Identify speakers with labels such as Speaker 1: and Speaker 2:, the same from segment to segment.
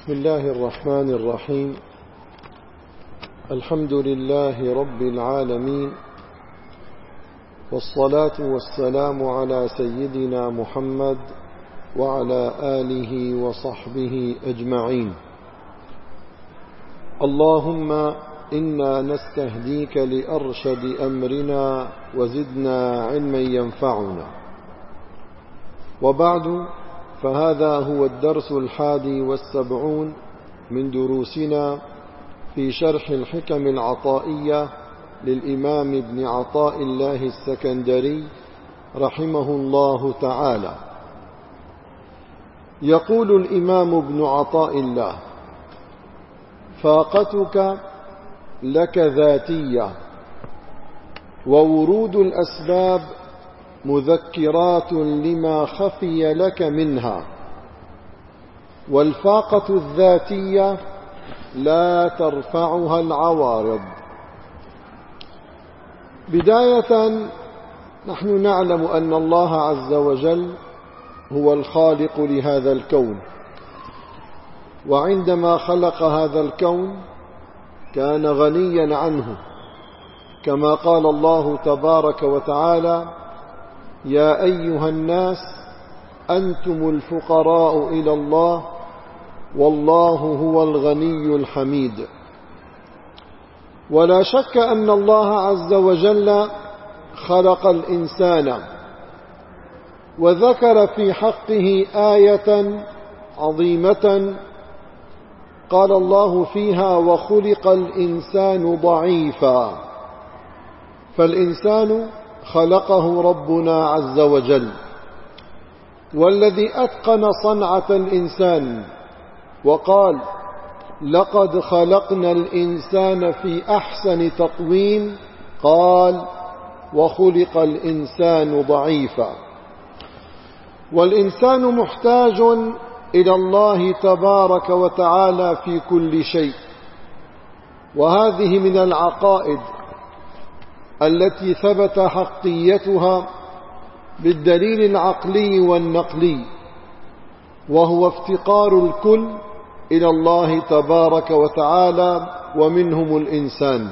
Speaker 1: بسم الله الرحمن الرحيم. الحمد لله رب العالمين، والصلاة والسلام على سيدنا محمد وعلى آله وصحبه أجمعين. اللهم إنا نستهديك لأرشد أمرنا وزدنا علما ينفعنا. وبعد، فهذا هو الدرس 71 من دروسنا في شرح الحكم العطائية للإمام ابن عطاء الله السكندري رحمه الله تعالى. يقول الإمام ابن عطاء الله: فاقتك لك ذاتية، وورود الأسباب مذكرات لما خفي لك منها، والفاقة الذاتية لا ترفعها العوارض. بداية، نحن نعلم أن الله عز وجل هو الخالق لهذا الكون، وعندما خلق هذا الكون كان غنيا عنه، كما قال الله تبارك وتعالى: يا أيها الناس أنتم الفقراء إلى الله والله هو الغني الحميد. ولا شك أن الله عز وجل خلق الإنسان، وذكر في حقه آية عظيمة قال الله فيها: وخلق الإنسان ضعيفا. فالإنسان خلقه ربنا عز وجل، والذي أتقن صنعة الإنسان وقال: لقد خلقنا الإنسان في أحسن تقويم، قال: وخلق الإنسان ضعيفا. والإنسان محتاج إلى الله تبارك وتعالى في كل شيء، وهذه من العقائد التي ثبت حقيتها بالدليل العقلي والنقلي، وهو افتقار الكل إلى الله تبارك وتعالى، ومنهم الإنسان.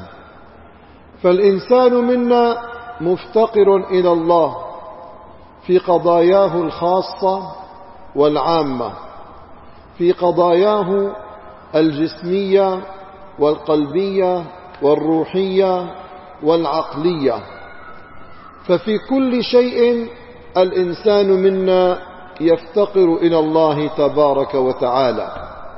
Speaker 1: فالإنسان منا مفتقر إلى الله في قضاياه الخاصة والعامة، في قضاياه الجسمية والقلبية والروحية والعقلية. ففي كل شيء الإنسان منا يفتقر إلى الله تبارك وتعالى.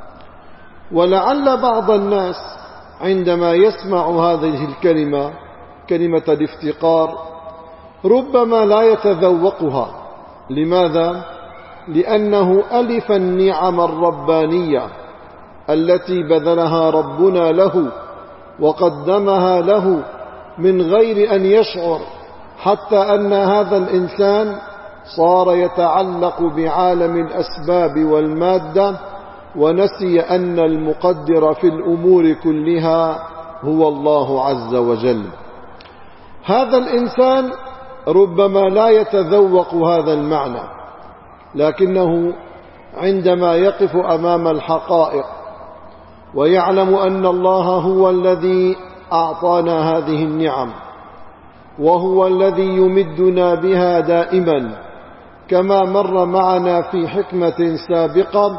Speaker 1: ولعل بعض الناس عندما يسمع هذه الكلمة، كلمة الافتقار، ربما لا يتذوقها. لماذا؟ لأنه ألف النعم الربانية التي بذلها ربنا له وقدمها له من غير أن يشعر، حتى أن هذا الإنسان صار يتعلق بعالم الأسباب والمادة، ونسي أن المقدر في الأمور كلها هو الله عز وجل. هذا الإنسان ربما لا يتذوق هذا المعنى، لكنه عندما يقف أمام الحقائق ويعلم أن الله هو الذي أعطانا هذه النعم، وهو الذي يمدنا بها دائما، كما مر معنا في حكمة سابقة: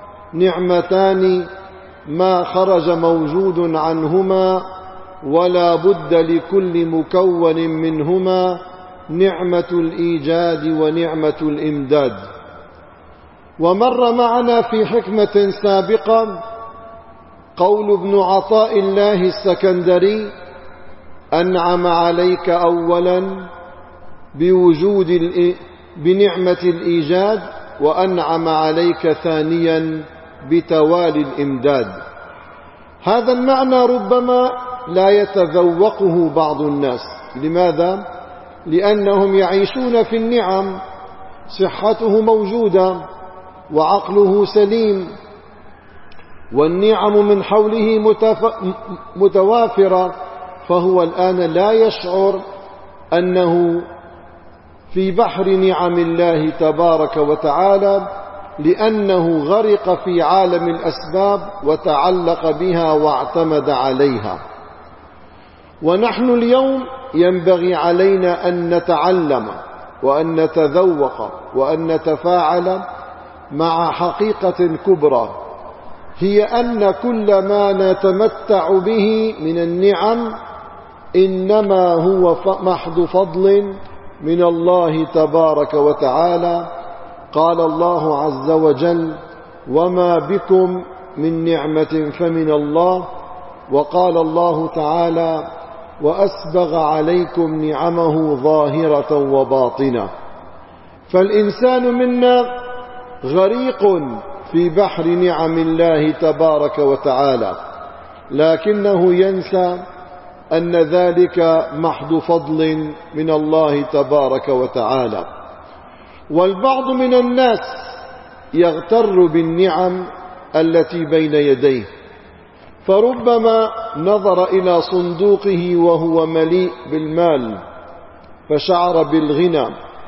Speaker 1: نعمتان ما خرج موجود عنهما ولا بد لكل مكون منهما، نعمة الإيجاد ونعمة الإمداد. ومر معنا في حكمة سابقة قول ابن عطاء الله السكندري: أنعم عليك أولا بنعمة الإيجاد، وأنعم عليك ثانيا بتوالي الإمداد. هذا المعنى ربما لا يتذوقه بعض الناس. لماذا؟ لأنهم يعيشون في النعم، صحته موجودة وعقله سليم، والنعم من حوله متوافرة، فهو الآن لا يشعر أنه في بحر نعم الله تبارك وتعالى، لأنه غرق في عالم الأسباب وتعلق بها واعتمد عليها. ونحن اليوم ينبغي علينا أن نتعلم وأن نتذوق وأن نتفاعل مع حقيقة كبرى، هي أن كل ما نتمتع به من النعم إنما هو محض فضل من الله تبارك وتعالى. قال الله عز وجل: وما بكم من نعمة فمن الله. وقال الله تعالى: وأسبغ عليكم نعمه ظاهرة وباطنة. فالإنسان منا غريق في بحر نعم الله تبارك وتعالى، لكنه ينسى أن ذلك محض فضل من الله تبارك وتعالى. والبعض من الناس يغتر بالنعم التي بين يديه، فربما نظر إلى صندوقه وهو مليء بالمال فشعر بالغنى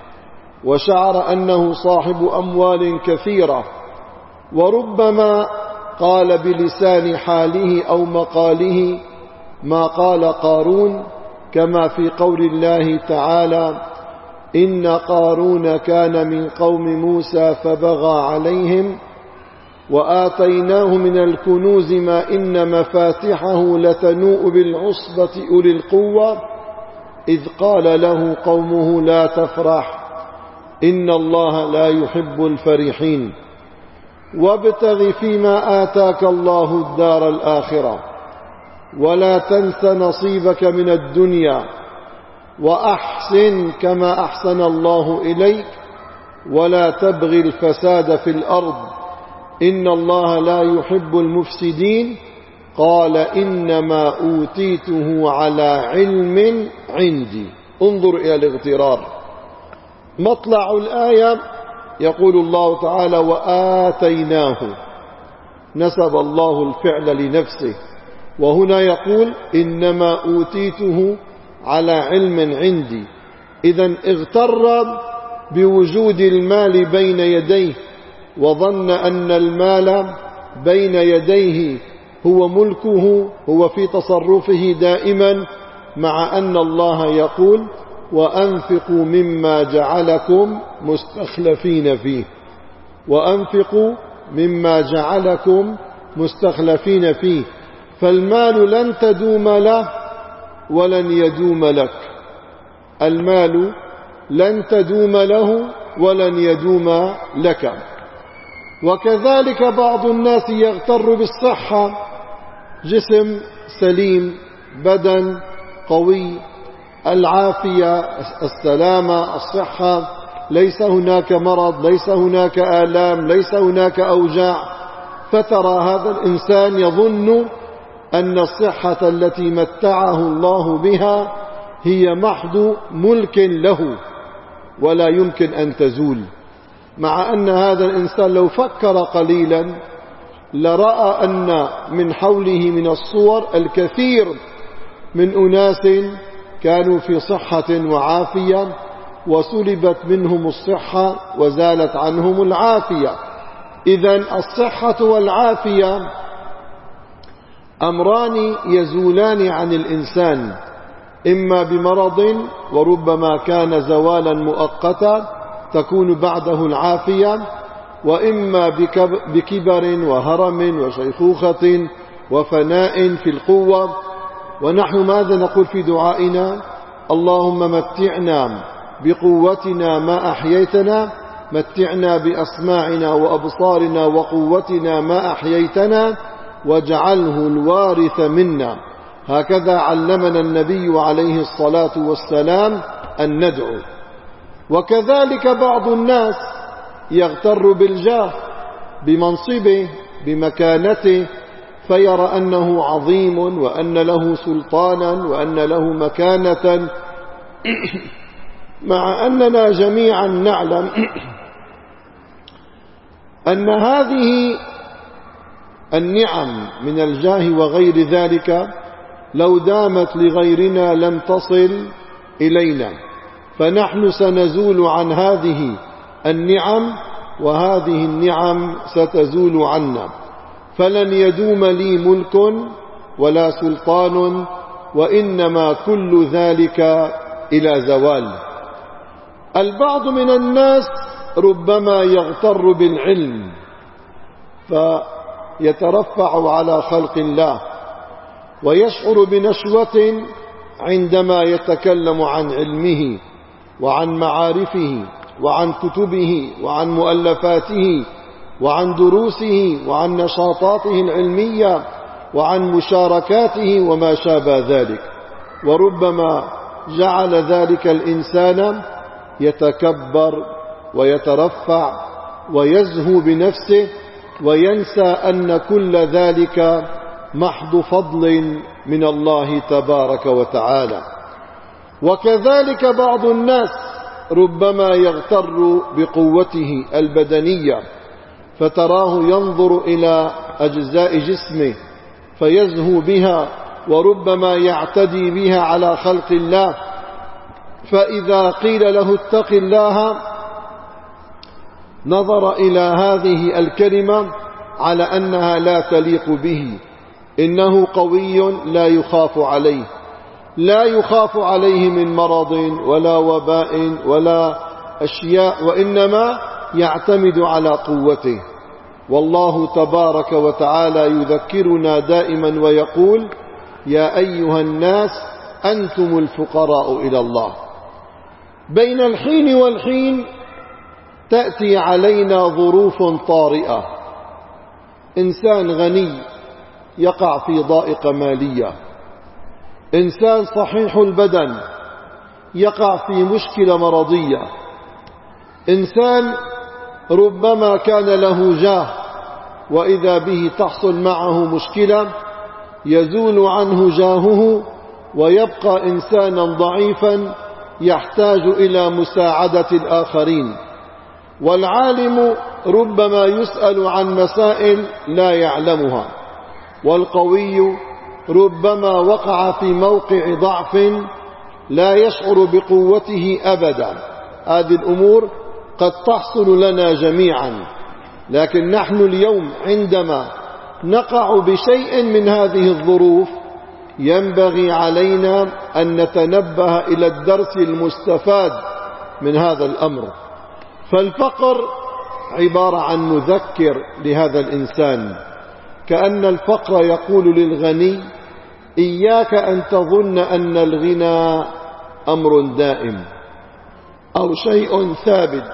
Speaker 1: وشعر أنه صاحب أموال كثيرة، وربما قال بلسان حاله أو مقاله ما قال قارون، كما في قول الله تعالى: إن قارون كان من قوم موسى فبغى عليهم وآتيناه من الكنوز ما إن مفاتحه لتنوء بالعصبة أولي القوة إذ قال له قومه لا تفرح إن الله لا يحب الفرحين وابتغ فيما آتاك الله الدار الآخرة ولا تنس نصيبك من الدنيا وأحسن كما أحسن الله إليك ولا تبغ الفساد في الأرض إن الله لا يحب المفسدين. قال إنما أوتيته على علم عندي. انظر إلى الاغترار. مطلع الآية يقول الله تعالى: وآتيناه، نسب الله الفعل لنفسه، وهنا يقول إنما أوتيته على علم عندي. إذن اغتر بوجود المال بين يديه وظن أن المال بين يديه هو ملكه، هو في تصرفه دائما، مع أن الله يقول: وأنفقوا مما جعلكم مستخلفين فيه. وأنفقوا مما جعلكم مستخلفين فيه. فالمال لن تدوم له ولن يدوم لك. المال لن تدوم له ولن يدوم لك. وكذلك بعض الناس يغتر بالصحة، جسم سليم، بدن قوي، العافية، السلامة، الصحة، ليس هناك مرض، ليس هناك آلام، ليس هناك أوجاع، فترى هذا الإنسان يظن أن الصحة التي متعه الله بها هي محض ملك له ولا يمكن أن تزول، مع أن هذا الإنسان لو فكر قليلا لرأى أن من حوله من الصور الكثير من أناس كانوا في صحة وعافية وسلبت منهم الصحة وزالت عنهم العافية. إذن الصحة والعافية أمران يزولان عن الإنسان، إما بمرض وربما كان زوالا مؤقتا تكون بعده العافية، وإما بكبر وهرم وشيخوخة وفناء في القوة. ونحن ماذا نقول في دعائنا؟ اللهم متعنا بقوتنا ما أحييتنا، متعنا بأسماعنا وأبصارنا وقوتنا ما أحييتنا واجعله الوارث منا. هكذا علمنا النبي عليه الصلاة والسلام أن ندعو. وكذلك بعض الناس يغتر بالجاه، بمنصبه، بمكانته، فيرى أنه عظيم وأن له سلطانا وأن له مكانة، مع أننا جميعا نعلم أن هذه النعم من الجاه وغير ذلك لو دامت لغيرنا لم تصل إلينا، فنحن سنزول عن هذه النعم وهذه النعم ستزول عنا، فلن يدوم لي ملك ولا سلطان، وإنما كل ذلك إلى زوال. البعض من الناس ربما يغتر بالعلم فيترفع على خلق الله، ويشعر بنشوة عندما يتكلم عن علمه وعن معارفه وعن كتبه وعن مؤلفاته وعن دروسه وعن نشاطاته العلمية وعن مشاركاته وما شابه ذلك. وربما جعل ذلك الإنسان يتكبر ويترفع ويزهو بنفسه، وينسى أن كل ذلك محض فضل من الله تبارك وتعالى. وكذلك بعض الناس ربما يغتر بقوته البدنية، فتراه ينظر إلى أجزاء جسمه فيزهو بها، وربما يعتدي بها على خلق الله، فإذا قيل له اتق الله نظر إلى هذه الكلمة على أنها لا تليق به. إنه قوي لا يخاف عليه، لا يخاف عليه من مرض ولا وباء ولا أشياء، وإنما يعتمد على قوته. والله تبارك وتعالى يذكرنا دائما ويقول: يا أيها الناس أنتم الفقراء إلى الله. بين الحين والحين تأتي علينا ظروف طارئة، إنسان غني يقع في ضائقة مالية، إنسان صحيح البدن يقع في مشكلة مرضية، إنسان ربما كان له جاه وإذا به تحصل معه مشكلة يزول عنه جاهه ويبقى إنسانا ضعيفا يحتاج إلى مساعدة الآخرين. والعالم ربما يسأل عن مسائل لا يعلمها، والقوي ربما وقع في موقع ضعف لا يشعر بقوته أبدا. هذه الأمور قد تحصل لنا جميعا، لكن نحن اليوم عندما نقع بشيء من هذه الظروف ينبغي علينا أن نتنبه إلى الدرس المستفاد من هذا الأمر. فالفقر عبارة عن مذكر لهذا الإنسان، كأن الفقر يقول للغني: إياك أن تظن أن الغنى أمر دائم أو شيء ثابت.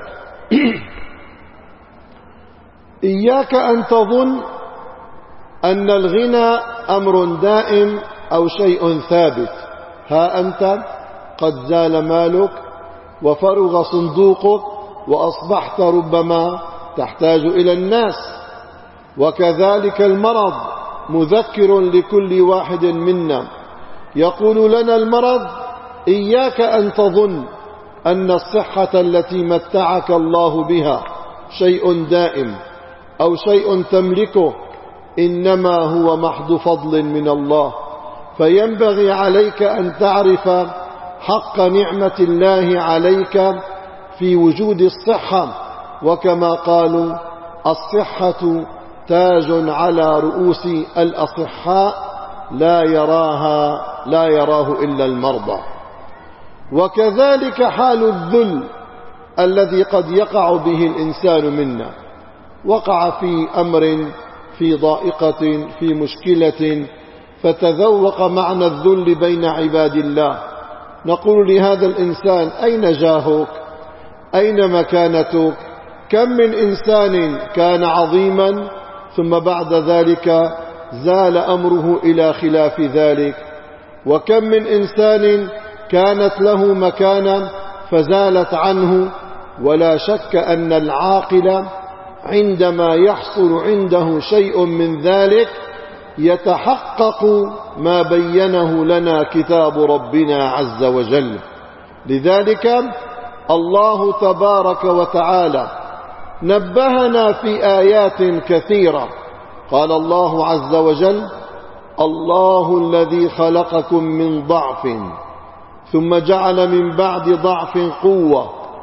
Speaker 1: إياك أن تظن أن الغنى أمر دائم أو شيء ثابت. ها أنت قد زال مالك وفرغ صندوقك وأصبحت ربما تحتاج إلى الناس. وكذلك المرض مذكر لكل واحد منا، يقول لنا المرض: إياك أن تظن أن الصحة التي متعك الله بها شيء دائم أو شيء تملكه، إنما هو محض فضل من الله. فينبغي عليك أن تعرف حق نعمة الله عليك في وجود الصحة، وكما قالوا: الصحة تاج على رؤوس الأصحاء لا يراه إلا المرضى. وكذلك حال الذل الذي قد يقع به الإنسان منا، وقع في أمر، في ضائقة، في مشكلة، فتذوق معنى الذل بين عباد الله. نقول لهذا الإنسان: أين جاهك؟ أين مكانتك؟ كم من إنسان كان عظيما ثم بعد ذلك زال أمره إلى خلاف ذلك، وكم من إنسان كانت له مكانة فزالت عنه. ولا شك أن العاقل عندما يحصل عنده شيء من ذلك يتحقق ما بينه لنا كتاب ربنا عز وجل. لذلك الله تبارك وتعالى نبهنا في آيات كثيرة. قال الله عز وجل: الله الذي خلقكم من ضعف ثم جعل من بعد ضعف قوة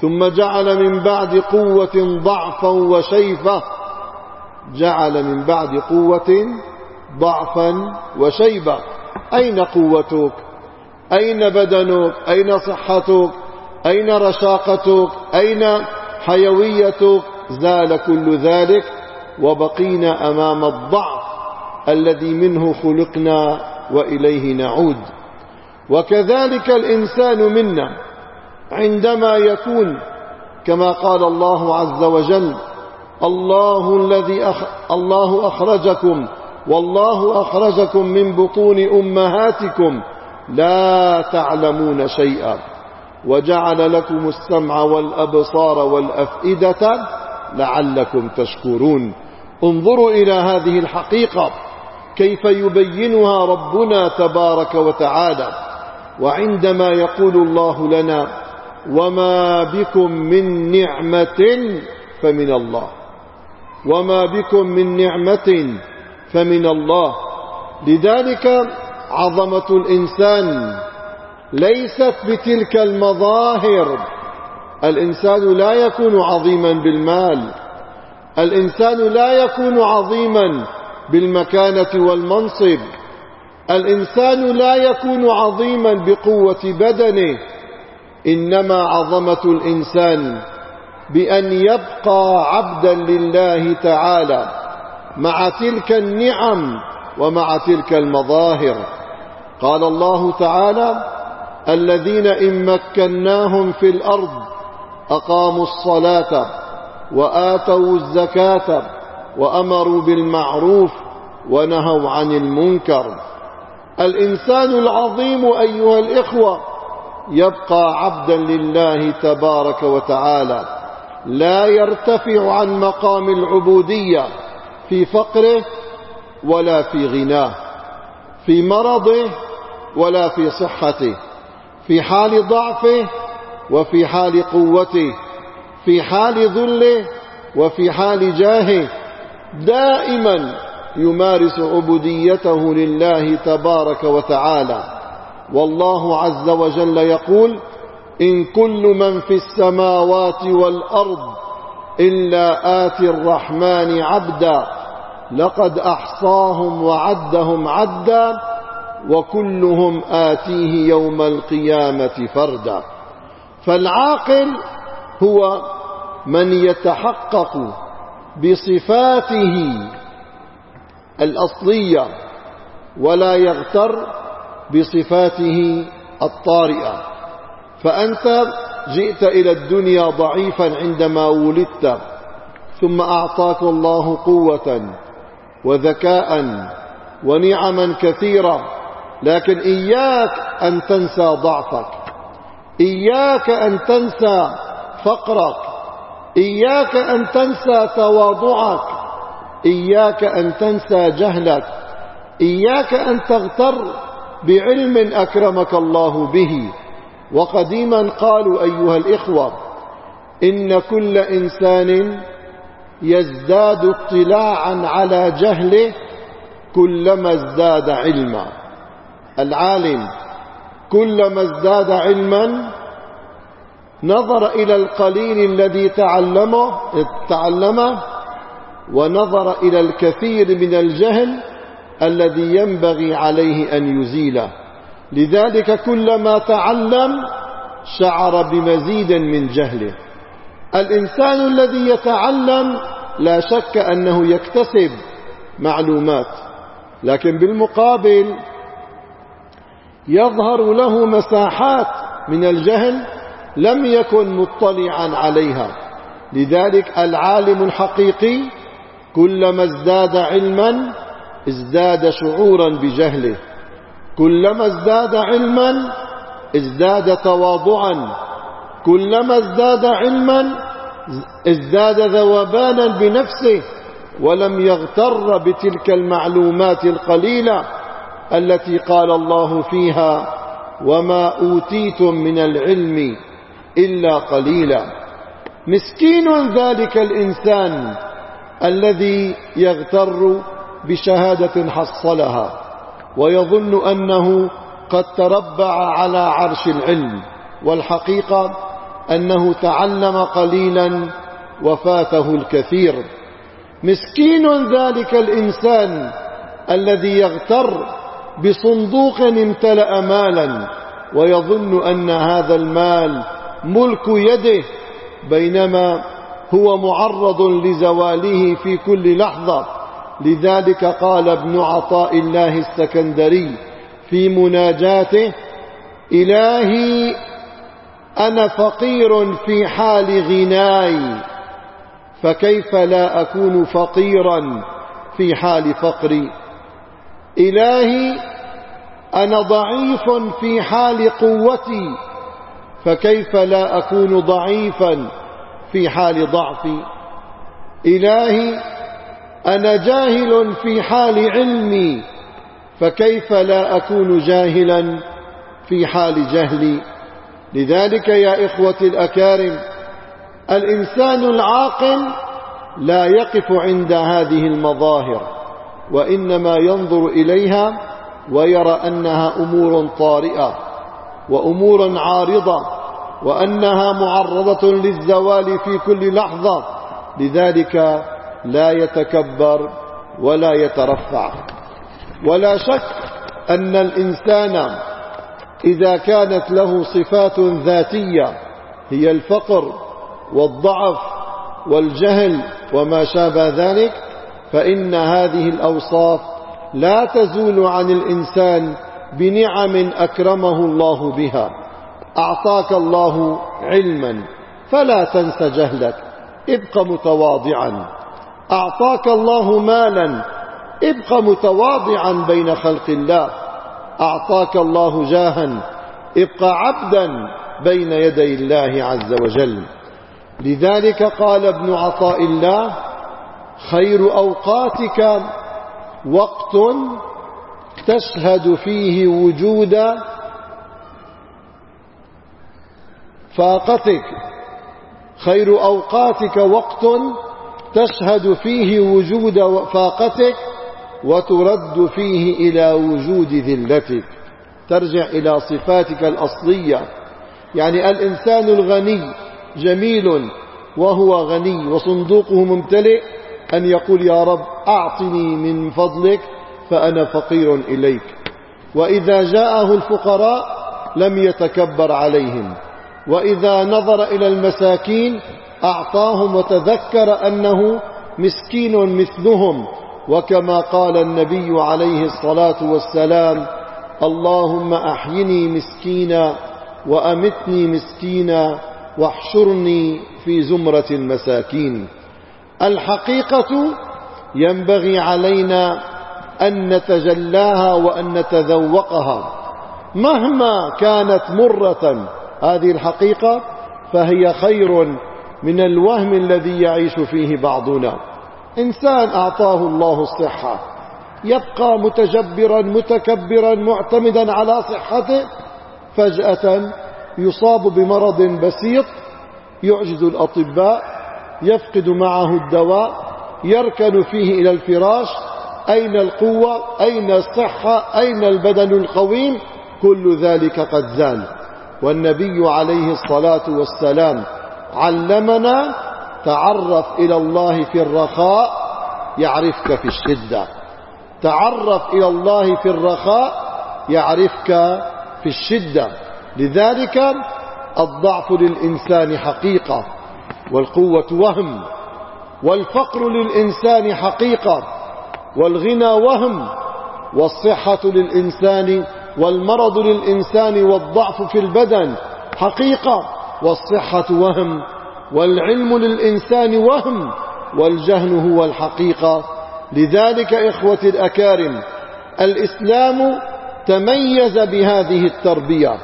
Speaker 1: ثم جعل من بعد قوة ضعفا وشيبة. جعل من بعد قوة ضعفا وشيبة. أين قوتك؟ أين بدنك؟ أين صحتك؟ أين رشاقتك؟ أين حيويتك؟ زال كل ذلك وبقينا أمام الضعف الذي منه خلقنا وإليه نعود. وكذلك الإنسان منا عندما يكون كما قال الله عز وجل: الله أخرجكم والله أخرجكم من بطون أمهاتكم لا تعلمون شيئا وجعل لكم السمع والأبصار والأفئدة لعلكم تشكرون. انظروا إلى هذه الحقيقة كيف يبينها ربنا تبارك وتعالى. وعندما يقول الله لنا: وما بكم من نعمة فمن الله، وما بكم من نعمة فمن الله. لذلك عظمة الإنسان ليست بتلك المظاهر. الإنسان لا يكون عظيما بالمال، الإنسان لا يكون عظيما بالمكانة والمنصب، الإنسان لا يكون عظيما بقوة بدنه. إنما عظمة الإنسان بأن يبقى عبدا لله تعالى مع تلك النعم ومع تلك المظاهر. قال الله تعالى: الذين إن مكناهم في الأرض أقاموا الصلاة وآتوا الزكاة وأمروا بالمعروف ونهوا عن المنكر. الإنسان العظيم أيها الإخوة يبقى عبدا لله تبارك وتعالى، لا يرتفع عن مقام العبودية في فقره ولا في غناه، في مرضه ولا في صحته، في حال ضعفه وفي حال قوته، في حال ذله وفي حال جاهه. دائما يمارس عبوديته لله تبارك وتعالى. والله عز وجل يقول: إن كل من في السماوات والأرض إلا آتي الرحمن عبدا لقد أحصاهم وعدهم عدا وكلهم آتيه يوم القيامة فردا. فالعاقل هو من يتحقق بصفاته الأصلية ولا يغتر بصفاته الطارئة. فأنت جئت إلى الدنيا ضعيفا عندما ولدت، ثم أعطاك الله قوة وذكاء ونعما كثيرة، لكن إياك أن تنسى ضعفك، إياك أن تنسى فقرك، إياك أن تنسى تواضعك، إياك أن تنسى جهلك، إياك أن تغتر بعلم أكرمك الله به. وقديما قالوا أيها الإخوة: إن كل إنسان يزداد اطلاعا على جهله كلما ازداد علما. العالم كلما ازداد علما نظر إلى القليل الذي تعلمه ونظر إلى الكثير من الجهل الذي ينبغي عليه أن يزيله. لذلك كلما تعلم شعر بمزيد من جهله. الإنسان الذي يتعلم لا شك أنه يكتسب معلومات، لكن بالمقابل يظهر له مساحات من الجهل لم يكن مطلعا عليها. لذلك العالم الحقيقي كلما ازداد علما ازداد شعورا بجهله، كلما ازداد علما ازداد تواضعا، كلما ازداد علما ازداد ذوبانا بنفسه، ولم يغتر بتلك المعلومات القليلة التي قال الله فيها: وما أوتيتم من العلم إلا قليلا. مسكين ذلك الإنسان الذي يغتر بشهادة حصلها ويظن أنه قد تربع على عرش العلم، والحقيقة أنه تعلم قليلا وفاته الكثير. مسكين ذلك الإنسان الذي يغتر بصندوق امتلأ مالا ويظن أن هذا المال ملك يده، بينما هو معرض لزواله في كل لحظة. لذلك قال ابن عطاء الله السكندري في مناجاته: إلهي أنا فقير في حال غناي، فكيف لا أكون فقيرا في حال فقري؟ إلهي أنا ضعيف في حال قوتي، فكيف لا أكون ضعيفا في حال ضعفي؟ إلهي أنا جاهل في حال علمي، فكيف لا أكون جاهلا في حال جهلي؟ لذلك يا إخوتي الأكارم، الإنسان العاقل لا يقف عند هذه المظاهر، وإنما ينظر إليها ويرى أنها أمور طارئة وأمور عارضة، وأنها معرضة للزوال في كل لحظة. لذلك لا يتكبر ولا يترفع. ولا شك أن الإنسان إذا كانت له صفات ذاتية هي الفقر والضعف والجهل وما شابه ذلك، فإن هذه الأوصاف لا تزول عن الإنسان بنعم أكرمه الله بها. أعطاك الله علما فلا تنس جهلك، ابق متواضعا. أعطاك الله مالا، ابق متواضعا بين خلق الله. أعطاك الله جاها، ابق عبدا بين يدي الله عز وجل. لذلك قال ابن عطاء الله: خير أوقاتك وقت تشهد فيه وجود فاقتك. خير أوقاتك وقت تشهد فيه وجود فاقتك وترد فيه إلى وجود ذلتك. ترجع إلى صفاتك الأصلية. يعني الإنسان الغني جميل وهو غني وصندوقه ممتلئ أن يقول: يا رب أعطني من فضلك فأنا فقير إليك. وإذا جاءه الفقراء لم يتكبر عليهم، وإذا نظر إلى المساكين أعطاهم وتذكر أنه مسكين مثلهم. وكما قال النبي عليه الصلاة والسلام: اللهم أحيني مسكينا وأمتني مسكينا واحشرني في زمرة المساكين. الحقيقة ينبغي علينا أن نتجلاها وأن نتذوقها مهما كانت مرة. هذه الحقيقة فهي خير من الوهم الذي يعيش فيه بعضنا. إنسان أعطاه الله الصحة يبقى متجبرا متكبرا معتمدا على صحته، فجأة يصاب بمرض بسيط يعجز الأطباء، يفقد معه الدواء، يركن فيه إلى الفراش. أين القوة؟ أين الصحة؟ أين البدن القويم؟ كل ذلك قد زال. والنبي عليه الصلاة والسلام علمنا: تعرف إلى الله في الرخاء يعرفك في الشدة. تعرف إلى الله في الرخاء يعرفك في الشدة. لذلك الضعف للإنسان حقيقة، والقوة وهم، والفقر للإنسان حقيقة، والغنى وهم، والصحة للإنسان والمرض للإنسان والضعف في البدن حقيقة، والصحة وهم، والعلم للإنسان وهم، والجهل هو الحقيقة. لذلك إخوتي الأكارم، الإسلام تميز بهذه التربية.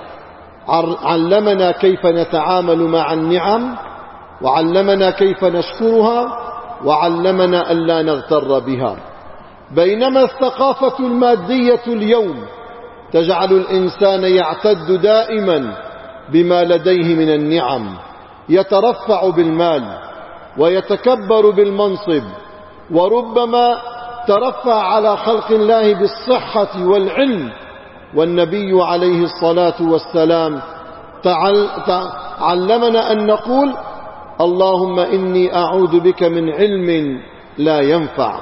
Speaker 1: علمنا كيف نتعامل مع النعم، وعلمنا كيف نشكرها، وعلمنا ألا نغتر بها. بينما الثقافة المادية اليوم تجعل الإنسان يعتد دائما بما لديه من النعم، يترفع بالمال ويتكبر بالمنصب، وربما ترفع على خلق الله بالصحة والعلم. والنبي عليه الصلاة والسلام علمنا أن نقول اللهم إني أعوذ بك من علم لا ينفع.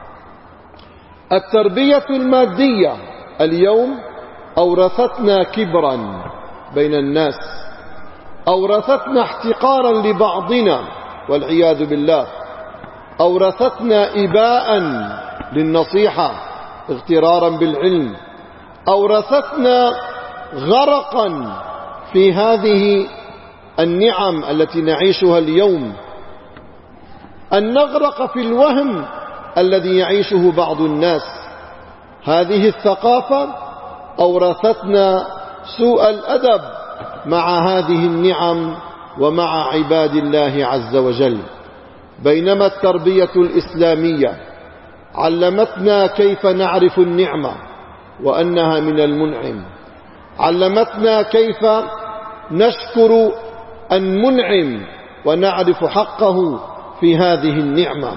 Speaker 1: التربية المادية اليوم أورثتنا كبرا بين الناس، أورثتنا احتقارا لبعضنا والعياذ بالله، أورثتنا إباء للنصيحة اغترارا بالعلم، أورثتنا غرقا في هذه النعم التي نعيشها اليوم، أن نغرق في الوهم الذي يعيشه بعض الناس. هذه الثقافة أورثتنا سوء الأدب مع هذه النعم ومع عباد الله عز وجل. بينما التربية الإسلامية علمتنا كيف نعرف النعمة وأنها من المنعم، علمتنا كيف نشكر المنعم ونعرف حقه في هذه النعمة،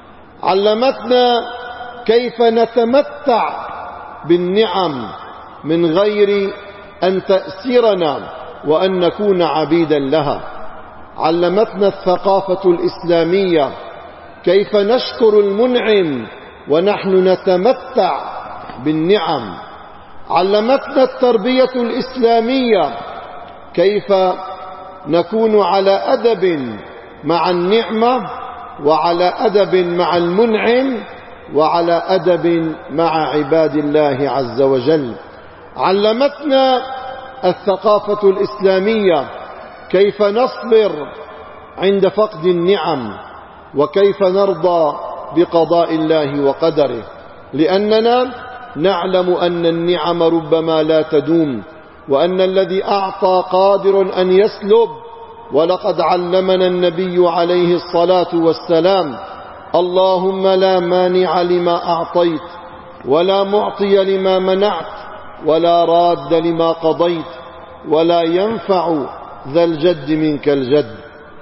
Speaker 1: علمتنا كيف نتمتع بالنعم من غير أن تأسرنا وأن نكون عبيدا لها. علمتنا الثقافة الإسلامية كيف نشكر المنعم ونحن نتمتع بالنعم. علمتنا التربية الإسلامية كيف نكون على أدب مع النعمة وعلى أدب مع المنعم وعلى أدب مع عباد الله عز وجل. علمتنا الثقافة الإسلامية كيف نصبر عند فقد النعم وكيف نرضى بقضاء الله وقدره، لأننا نعلم أن النعم ربما لا تدوم، وأن الذي أعطى قادر أن يسلب. ولقد علمنا النبي عليه الصلاة والسلام اللهم لا مانع لما أعطيت ولا معطي لما منعت ولا راد لما قضيت ولا ينفع ذا الجد منك الجد.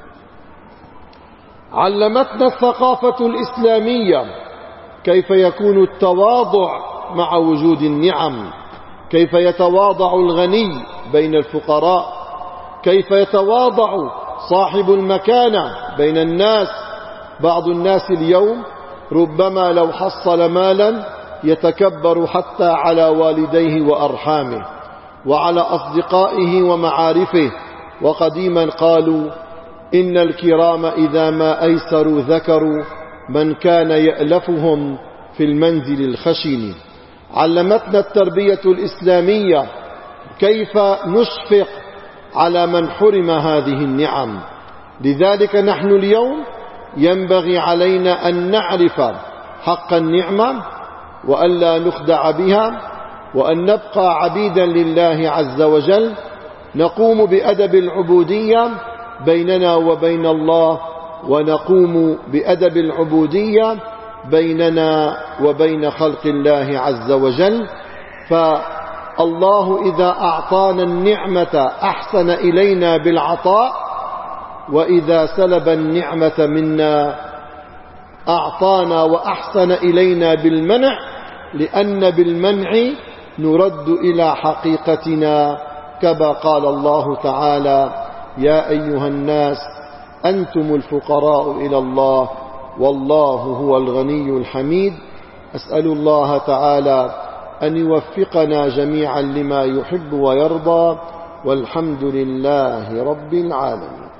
Speaker 1: علمتنا الثقافة الإسلامية كيف يكون التواضع مع وجود النعم، كيف يتواضع الغني بين الفقراء، كيف يتواضع صاحب المكانة بين الناس. بعض الناس اليوم ربما لو حصل مالا يتكبر حتى على والديه وأرحامه وعلى أصدقائه ومعارفه. وقديما قالوا إن الكرام إذا ما أيسروا ذكروا من كان يألفهم في المنزل الخشن. علمتنا التربية الإسلامية كيف نشفق على من حرم هذه النعم. لذلك نحن اليوم ينبغي علينا أن نعرف حق النعمة وألا نخدع بها، وأن نبقى عبيدا لله عز وجل، نقوم بأدب العبودية بيننا وبين الله، ونقوم بأدب العبودية بيننا وبين خلق الله عز وجل. فالله إذا أعطانا النعمة أحسن إلينا بالعطاء، وإذا سلب النعمة منا أعطانا وأحسن إلينا بالمنع، لأن بالمنع نرد إلى حقيقتنا كما قال الله تعالى يا أيها الناس أنتم الفقراء إلى الله والله هو الغني الحميد. أسأل الله تعالى أن يوفقنا جميعا لما يحب ويرضى، والحمد لله رب العالمين.